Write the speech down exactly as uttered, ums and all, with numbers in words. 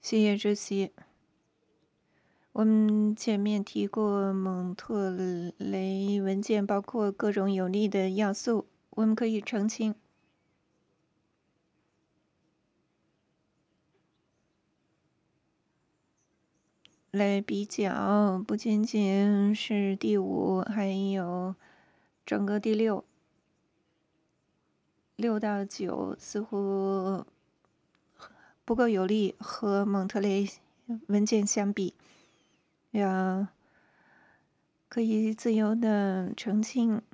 谢谢主席。我们前面提过蒙特雷文件包括各种有利的要素，我们可以澄清。来比较，不仅仅是第五，还有整个第六，六到九似乎不够有利，和蒙特雷文件相比，要可以自由的澄清。